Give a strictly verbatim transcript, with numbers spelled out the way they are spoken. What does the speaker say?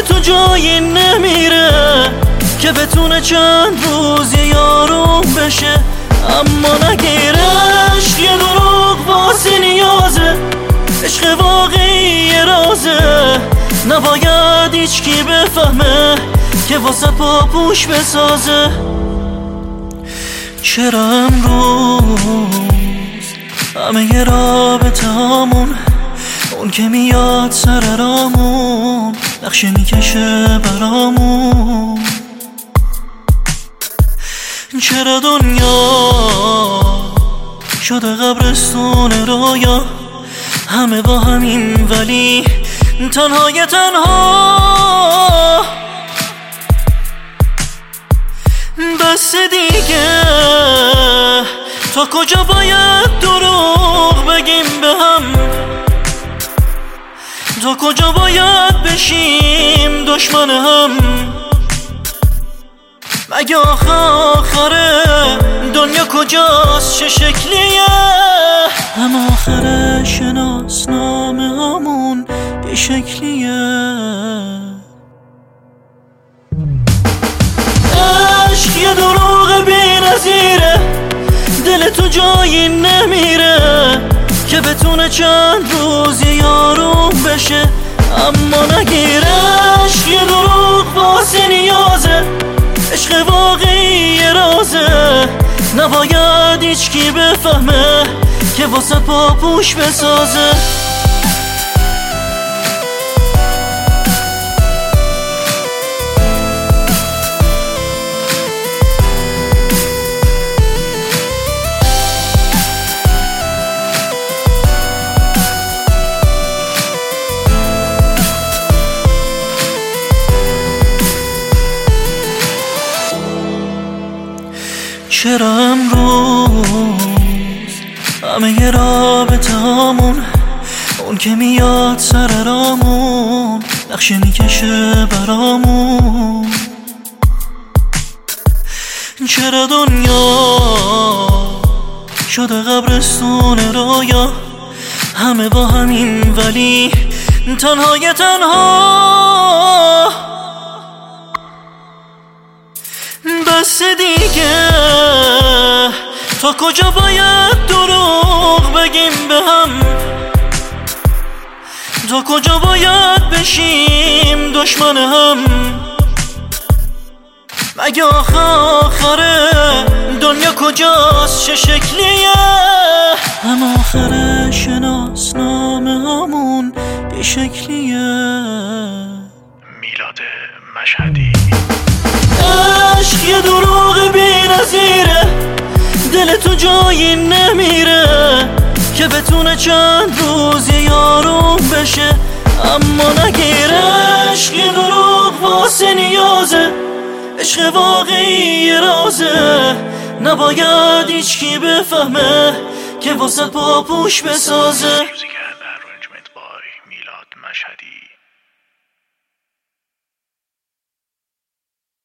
تو جایی نمیره که بتونه چند روز یارو بشه، اما نگیرش یه دروغ واسه نیازه. عشق واقعی یه رازه، نباید هیچ کی بفهمه که واسه پاپوش بسازه. چرا امروز همه یه رابطه هامون، اون که میاد سر رامون نقشه میکشه برامون؟ چرا دنیا شده قبرستون رویا، همه با همین ولی تنهای تنها. بس دیگه تا کجا باید دروغ بگیم به هم؟ تا کجا باید بشیم دشمن هم؟ مگه آخه آخره دنیا کجاست، چه شکلیه؟ هم آخره شناسنامه همون یه شکلیه. عشق یه دروغ بی نظیره، دل تو جایی نمیره که بتونه چند روز یارو بشه، اما نگیرش یه دروغ واسه نیازه. عشق واقعی یه رازه، نباید هیچ کی بفهمه که واسه پاپوش بسازه. چرا امروز همه یه رابطه هامون، اون که میاد سر رامون نقشه میکشه برامون؟ چرا دنیا شده قبرستون رویا، همه با همین ولی تنهای تنها. بس دیگه تا کجا باید دروغ بگیم به هم؟ تا کجا باید بشیم دشمن هم؟ مگه آخه آخره دنیا کجاست، چه شکلیه؟ هم آخره شناسنامه همون یه شکلیه. میلاد مشهدی. عشق یه دروغ بی نظیره، دل تو جایی نمیره که بتونه چند روز یارو بشه، اما نگیرش یه دروغ واسه نیازه. عشق واقعی یه رازه، نباید هیچ کی بفهمه که واسه پاپوش بسازه.